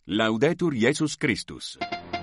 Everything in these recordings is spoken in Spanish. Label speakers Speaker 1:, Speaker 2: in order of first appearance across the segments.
Speaker 1: Laudetur Jesus Christus.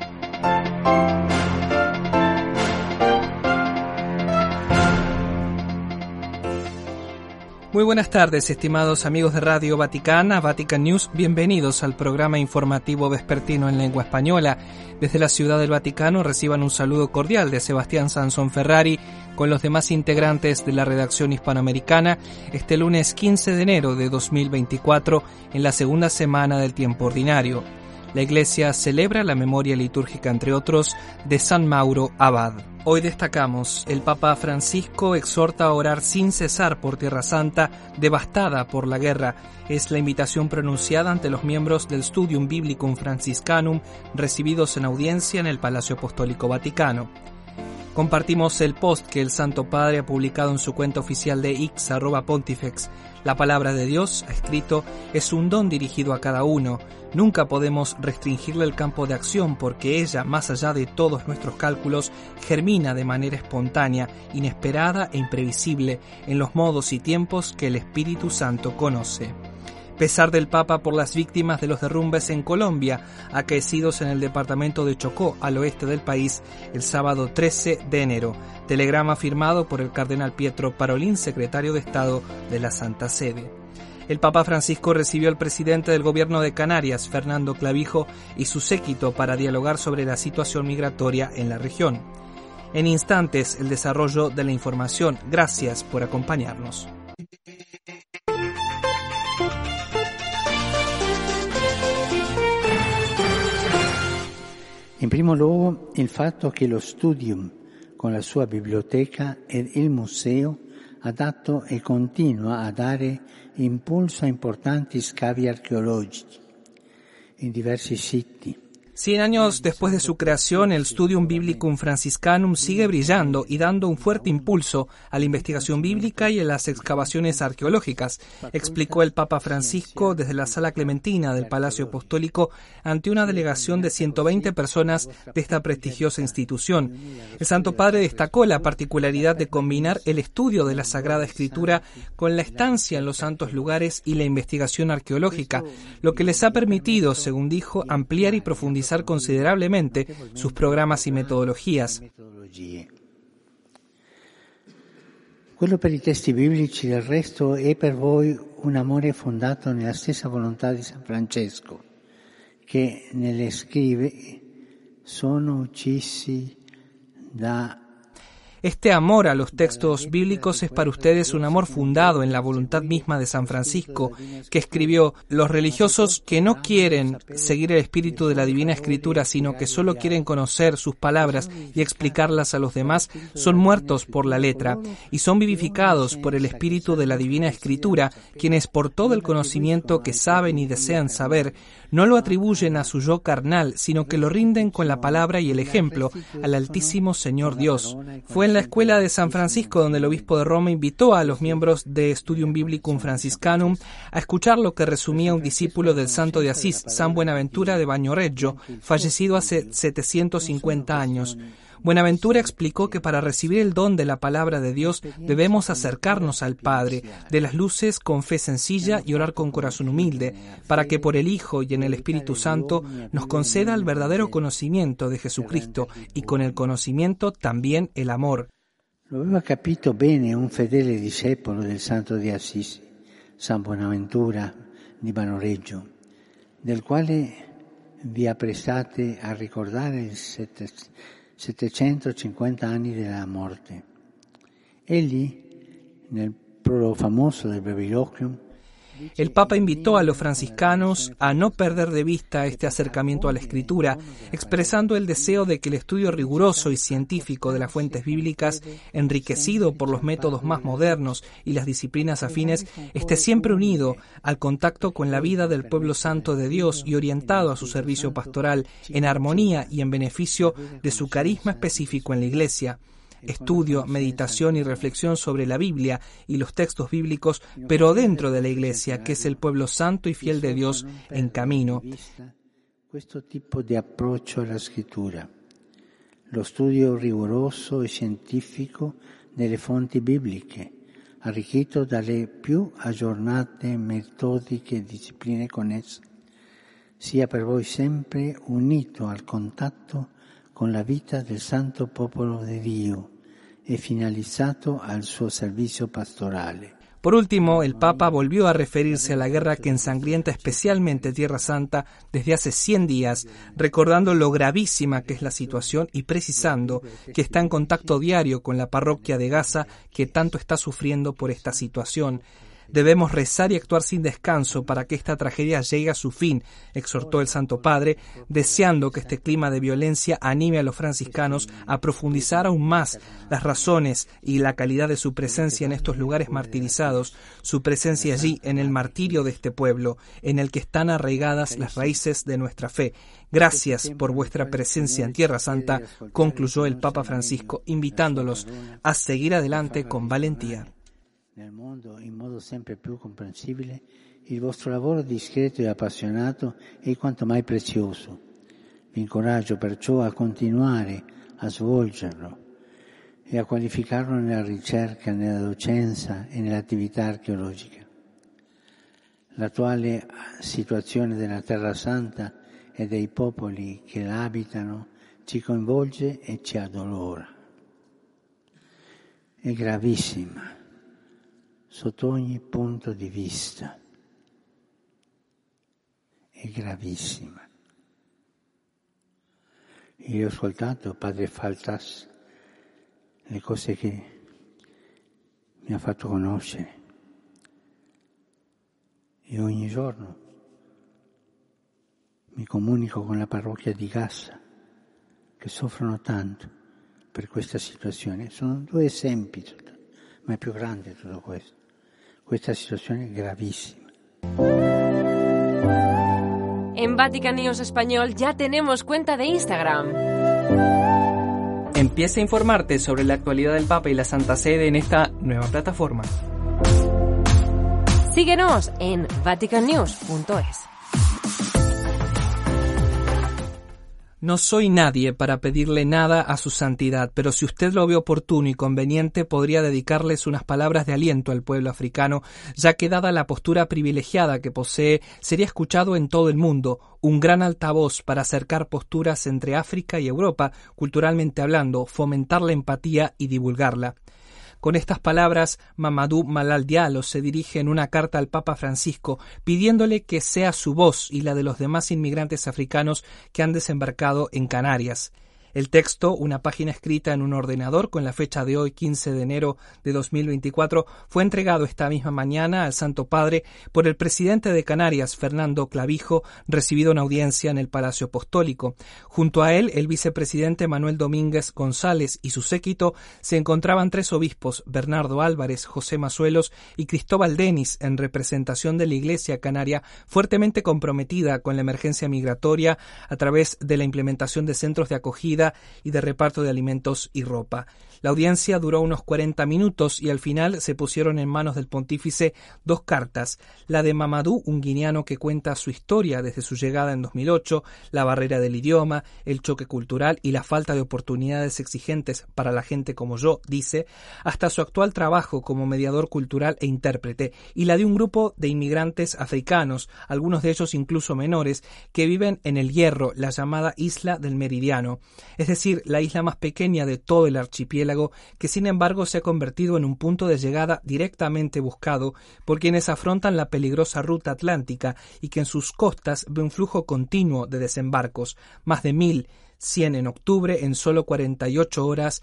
Speaker 2: Muy buenas tardes, estimados amigos de Radio Vaticana, Vatican News. Bienvenidos al programa informativo vespertino en lengua española. Desde la Ciudad del Vaticano reciban un saludo cordial de Sebastián Sansón Ferrari con los demás integrantes de la redacción hispanoamericana este lunes 15 de enero de 2024 en la segunda semana del tiempo ordinario. La Iglesia celebra la memoria litúrgica, entre otros, de San Mauro Abad. Hoy destacamos: el Papa Francisco exhorta a orar sin cesar por Tierra Santa, devastada por la guerra. Es la invitación pronunciada ante los miembros del Studium Biblicum Franciscanum, recibidos en audiencia en el Palacio Apostólico Vaticano. Compartimos el post que el Santo Padre ha publicado en su cuenta oficial de X, @Pontifex. La palabra de Dios, ha escrito, es un don dirigido a cada uno. Nunca podemos restringirle el campo de acción porque ella, más allá de todos nuestros cálculos, germina de manera espontánea, inesperada e imprevisible en los modos y tiempos que el Espíritu Santo conoce. Pesar del Papa por las víctimas de los derrumbes en Colombia, acaecidos en el departamento de Chocó, al oeste del país, el sábado 13 de enero. Telegrama firmado por el cardenal Pietro Parolin, secretario de Estado de la Santa Sede. El Papa Francisco recibió al presidente del gobierno de Canarias, Fernando Clavijo, y su séquito para dialogar sobre la situación migratoria en la región. En instantes, el desarrollo de la información. Gracias por acompañarnos.
Speaker 3: In primo luogo, il fatto che lo Studium, con la sua biblioteca ed il museo, ha dato e continua a dare impulso a importanti scavi archeologici in diversi siti.
Speaker 2: 100 años después de su creación, el Studium Biblicum Franciscanum sigue brillando y dando un fuerte impulso a la investigación bíblica y a las excavaciones arqueológicas, explicó el Papa Francisco desde la Sala Clementina del Palacio Apostólico ante una delegación de 120 personas de esta prestigiosa institución. El Santo Padre destacó la particularidad de combinar el estudio de la Sagrada Escritura con la estancia en los santos lugares y la investigación arqueológica, lo que les ha permitido, según dijo, ampliar y profundizar considerablemente sus programas y metodologías.
Speaker 3: Quello per i testi biblici, del resto, è per voi un amore fondato nella stessa volontà di San Francesco, che nelle scrive sono uccisi da...
Speaker 2: Este amor a los textos bíblicos es para ustedes un amor fundado en la voluntad misma de San Francisco, que escribió: los religiosos que no quieren seguir el espíritu de la Divina Escritura, sino que solo quieren conocer sus palabras y explicarlas a los demás, son muertos por la letra y son vivificados por el espíritu de la Divina Escritura, quienes por todo el conocimiento que saben y desean saber, no lo atribuyen a su yo carnal, sino que lo rinden con la palabra y el ejemplo al Altísimo Señor Dios. Fue en la escuela de San Francisco donde el obispo de Roma invitó a los miembros de Studium Biblicum Franciscanum a escuchar lo que resumía un discípulo del santo de Asís, San Buenaventura de Bagnoregio, fallecido hace 750 años. Buenaventura explicó que para recibir el don de la palabra de Dios debemos acercarnos al Padre, de las luces con fe sencilla y orar con corazón humilde, para que por el Hijo y en el Espíritu Santo nos conceda el verdadero conocimiento de Jesucristo y con el conocimiento también el amor.
Speaker 3: Lo aveva capito bene un fedele discepolo del santo di Assisi, San Buenaventura di Bagnoregio, del quale vi apprestate a ricordare il 750 anni della morte. Egli, nel prologo famoso del Breviloquium,
Speaker 2: El Papa invitó a los franciscanos a no perder de vista este acercamiento a la Escritura, expresando el deseo de que el estudio riguroso y científico de las fuentes bíblicas, enriquecido por los métodos más modernos y las disciplinas afines, esté siempre unido al contacto con la vida del pueblo santo de Dios y orientado a su servicio pastoral, en armonía y en beneficio de su carisma específico en la Iglesia. Estudio, meditación y reflexión sobre la Biblia y los textos bíblicos, pero dentro de la Iglesia, que es el pueblo santo y fiel de Dios en camino.
Speaker 3: Questo tipo di approccio alla scrittura, lo studio rigoroso e scientifico delle fonti bibliche, arricchito dalle più aggiornate metodiche e discipline connesse, sia per voi sempre unito al contatto con la vita del santo popolo di Dio e finalizzato al suo servizio pastorale.
Speaker 2: Por último, el Papa volvió a referirse a la guerra que ensangrienta especialmente Tierra Santa desde hace 100 días, recordando lo gravísima que es la situación y precisando que está en contacto diario con la parroquia de Gaza que tanto está sufriendo por esta situación. Debemos rezar y actuar sin descanso para que esta tragedia llegue a su fin, exhortó el Santo Padre, deseando que este clima de violencia anime a los franciscanos a profundizar aún más las razones y la calidad de su presencia en estos lugares martirizados, su presencia allí en el martirio de este pueblo, en el que están arraigadas las raíces de nuestra fe. Gracias por vuestra presencia en Tierra Santa, concluyó el Papa Francisco, invitándolos a seguir adelante con valentía.
Speaker 3: Nel mondo, in modo sempre più comprensibile, il vostro lavoro discreto e appassionato è quanto mai prezioso. Vi incoraggio perciò a continuare a svolgerlo e a qualificarlo nella ricerca, nella docenza e nell'attività archeologica. L'attuale situazione della Terra Santa e dei popoli che la abitano ci coinvolge e ci addolora. È gravissima sotto ogni punto di vista. È gravissima. Io ho ascoltato Padre Faltas le cose che mi ha fatto conoscere e ogni giorno mi comunico con la parrocchia di Gaza che soffrono tanto per questa situazione. Sono 2 esempi, ma è più grande tutto questo. Questa situazione è gravissima.
Speaker 4: En Vatican News Español ya tenemos cuenta de Instagram.
Speaker 2: Empieza a informarte sobre la actualidad del Papa y la Santa Sede en esta nueva plataforma.
Speaker 4: Síguenos en vaticannews.es.
Speaker 2: No soy nadie para pedirle nada a su santidad, pero si usted lo ve oportuno y conveniente, podría dedicarles unas palabras de aliento al pueblo africano, ya que dada la postura privilegiada que posee, sería escuchado en todo el mundo, un gran altavoz para acercar posturas entre África y Europa, culturalmente hablando, fomentar la empatía y divulgarla. Con estas palabras, Mamadou Malal Diallo se dirige en una carta al Papa Francisco pidiéndole que sea su voz y la de los demás inmigrantes africanos que han desembarcado en Canarias. El texto, una página escrita en un ordenador con la fecha de hoy, 15 de enero de 2024, fue entregado esta misma mañana al Santo Padre por el presidente de Canarias, Fernando Clavijo, recibido en audiencia en el Palacio Apostólico. Junto a él, el vicepresidente Manuel Domínguez González y su séquito se encontraban 3 obispos, Bernardo Álvarez, José Mazuelos y Cristóbal Denis, en representación de la Iglesia canaria, fuertemente comprometida con la emergencia migratoria a través de la implementación de centros de acogida y de reparto de alimentos y ropa. La audiencia duró unos 40 minutos y al final se pusieron en manos del pontífice 2 cartas, la de Mamadou, un guineano que cuenta su historia desde su llegada en 2008, la barrera del idioma, el choque cultural y la falta de oportunidades exigentes para la gente como yo, dice, hasta su actual trabajo como mediador cultural e intérprete, y la de un grupo de inmigrantes africanos, algunos de ellos incluso menores, que viven en El Hierro, la llamada Isla del Meridiano, es decir, la isla más pequeña de todo el archipiélago, que sin embargo se ha convertido en un punto de llegada directamente buscado por quienes afrontan la peligrosa ruta atlántica y que en sus costas ve un flujo continuo de desembarcos, más de 1.100 en octubre, en solo 48 horas,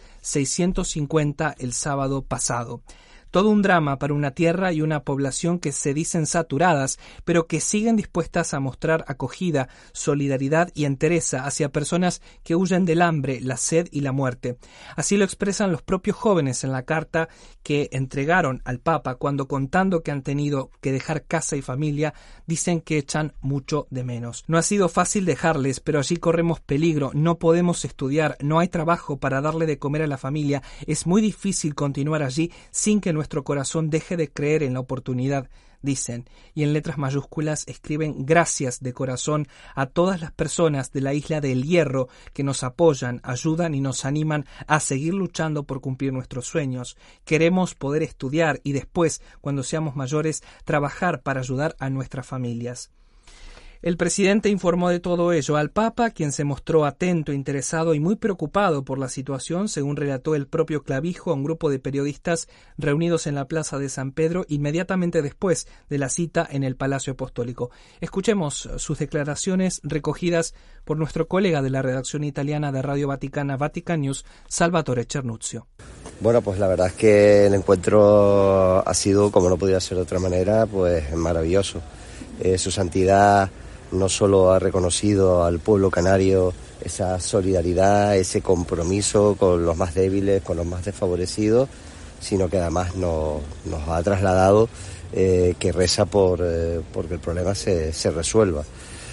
Speaker 2: 650 el sábado pasado. Todo un drama para una tierra y una población que se dicen saturadas, pero que siguen dispuestas a mostrar acogida, solidaridad y entereza hacia personas que huyen del hambre, la sed y la muerte. Así lo expresan los propios jóvenes en la carta que entregaron al Papa cuando, contando que han tenido que dejar casa y familia, dicen que echan mucho de menos. No ha sido fácil dejarles, pero allí corremos peligro, no podemos estudiar, no hay trabajo para darle de comer a la familia, es muy difícil continuar allí sin que nuestro corazón deje de creer en la oportunidad, dicen, y en letras mayúsculas escriben gracias de corazón a todas las personas de la isla de El Hierro que nos apoyan, ayudan y nos animan a seguir luchando por cumplir nuestros sueños. Queremos poder estudiar y después, cuando seamos mayores, trabajar para ayudar a nuestras familias. El presidente informó de todo ello al Papa, quien se mostró atento, interesado y muy preocupado por la situación, según relató el propio Clavijo a un grupo de periodistas reunidos en la Plaza de San Pedro inmediatamente después de la cita en el Palacio Apostólico. Escuchemos sus declaraciones recogidas por nuestro colega de la redacción italiana de Radio Vaticana, Vatican News, Salvatore Cernuzio.
Speaker 5: Bueno, pues la verdad es que el encuentro ha sido, como no podía ser de otra manera, pues maravilloso. Su santidad no solo ha reconocido al pueblo canario esa solidaridad, ese compromiso con los más débiles, con los más desfavorecidos, sino que además nos ha trasladado que reza porque el problema se resuelva.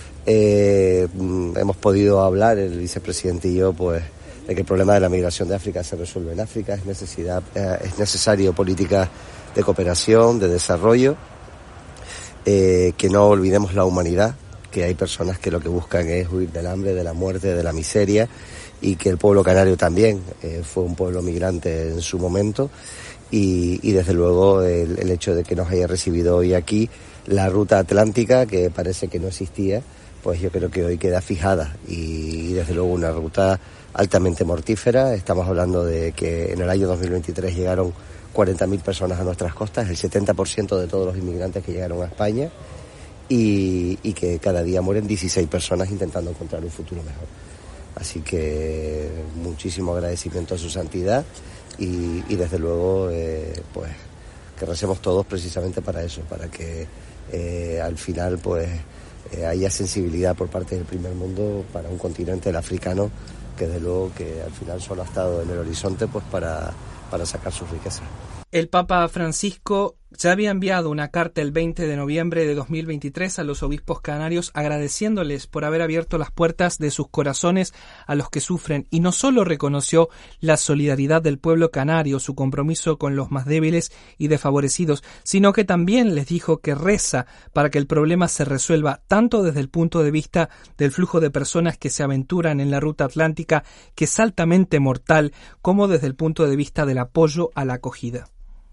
Speaker 5: Hemos podido hablar, el vicepresidente y yo, pues, de que el problema de la migración de África se resuelve en África. Es necesario políticas de cooperación, de desarrollo, que no olvidemos la humanidad, que hay personas que lo que buscan es huir del hambre, de la muerte, de la miseria, y que el pueblo canario también fue un pueblo migrante en su momento, y desde luego el hecho de que nos haya recibido hoy aquí la ruta atlántica, que parece que no existía, pues yo creo que hoy queda fijada, y desde luego una ruta altamente mortífera. Estamos hablando de que en el año 2023 llegaron 40.000 personas a nuestras costas, el 70% de todos los inmigrantes que llegaron a España, y que cada día mueren 16 personas intentando encontrar un futuro mejor. Así que muchísimo agradecimiento a su santidad y desde luego pues que recemos todos precisamente para eso, para que al final pues haya sensibilidad por parte del primer mundo para un continente, el africano, que desde luego que al final solo ha estado en el horizonte pues para sacar sus riquezas.
Speaker 2: El Papa Francisco ya había enviado una carta el 20 de noviembre de 2023 a los obispos canarios agradeciéndoles por haber abierto las puertas de sus corazones a los que sufren, y no solo reconoció la solidaridad del pueblo canario, su compromiso con los más débiles y desfavorecidos, sino que también les dijo que reza para que el problema se resuelva tanto desde el punto de vista del flujo de personas que se aventuran en la ruta atlántica, que es altamente mortal, como desde el punto de vista del apoyo a la acogida.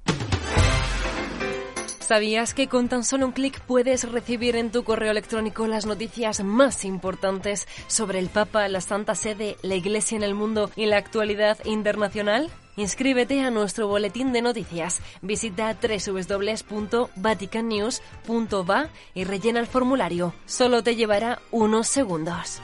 Speaker 4: ¿Sabías que con tan solo un clic puedes recibir en tu correo electrónico las noticias más importantes sobre el Papa, la Santa Sede, la Iglesia en el mundo y la actualidad internacional? Inscríbete a nuestro boletín de noticias. Visita www.vaticannews.va y rellena el formulario. Solo te llevará unos segundos.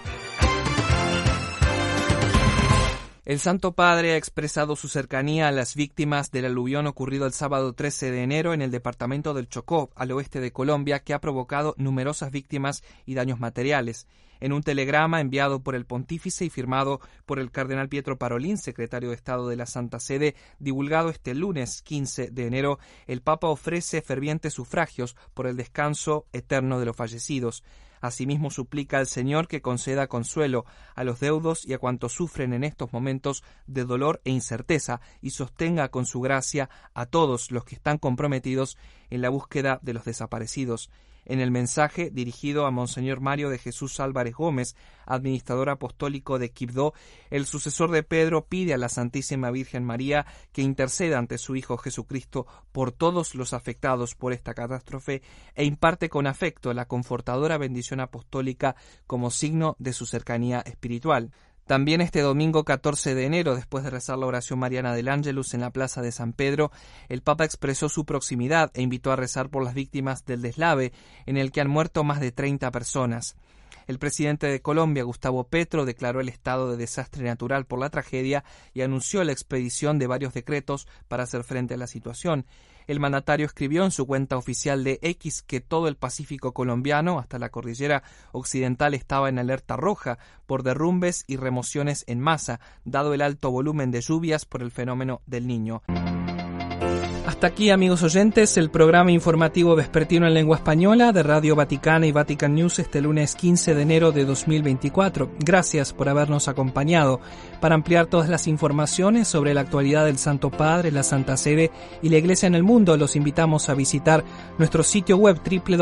Speaker 2: El Santo Padre ha expresado su cercanía a las víctimas del aluvión ocurrido el sábado 13 de enero en el departamento del Chocó, al oeste de Colombia, que ha provocado numerosas víctimas y daños materiales. En un telegrama enviado por el pontífice y firmado por el cardenal Pietro Parolin, secretario de Estado de la Santa Sede, divulgado este lunes 15 de enero, el Papa ofrece fervientes sufragios por el descanso eterno de los fallecidos. Asimismo, suplica al Señor que conceda consuelo a los deudos y a cuantos sufren en estos momentos de dolor e incerteza, y sostenga con su gracia a todos los que están comprometidos en la búsqueda de los desaparecidos. En el mensaje dirigido a Monseñor Mario de Jesús Álvarez Gómez, administrador apostólico de Quibdó, el sucesor de Pedro pide a la Santísima Virgen María que interceda ante su Hijo Jesucristo por todos los afectados por esta catástrofe e imparte con afecto la confortadora bendición apostólica como signo de su cercanía espiritual. También este domingo 14 de enero, después de rezar la oración mariana del Ángelus en la Plaza de San Pedro, el Papa expresó su proximidad e invitó a rezar por las víctimas del deslave, en el que han muerto más de 30 personas. El presidente de Colombia, Gustavo Petro, declaró el estado de desastre natural por la tragedia y anunció la expedición de varios decretos para hacer frente a la situación. El mandatario escribió en su cuenta oficial de X que todo el Pacífico colombiano, hasta la cordillera occidental, estaba en alerta roja por derrumbes y remociones en masa, dado el alto volumen de lluvias por el fenómeno del Niño. Hasta aquí, amigos oyentes, el programa informativo vespertino en lengua española de Radio Vaticana y Vatican News este lunes 15 de enero de 2024. Gracias por habernos acompañado. Para ampliar todas las informaciones sobre la actualidad del Santo Padre, la Santa Sede y la Iglesia en el mundo, los invitamos a visitar nuestro sitio web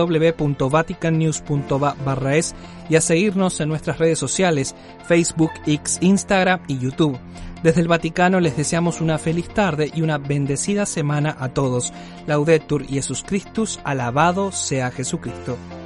Speaker 2: www.vaticannews.va/es y a seguirnos en nuestras redes sociales, Facebook, X, Instagram y YouTube. Desde el Vaticano les deseamos una feliz tarde y una bendecida semana a todos. Laudetur Jesus Christus, alabado sea Jesucristo.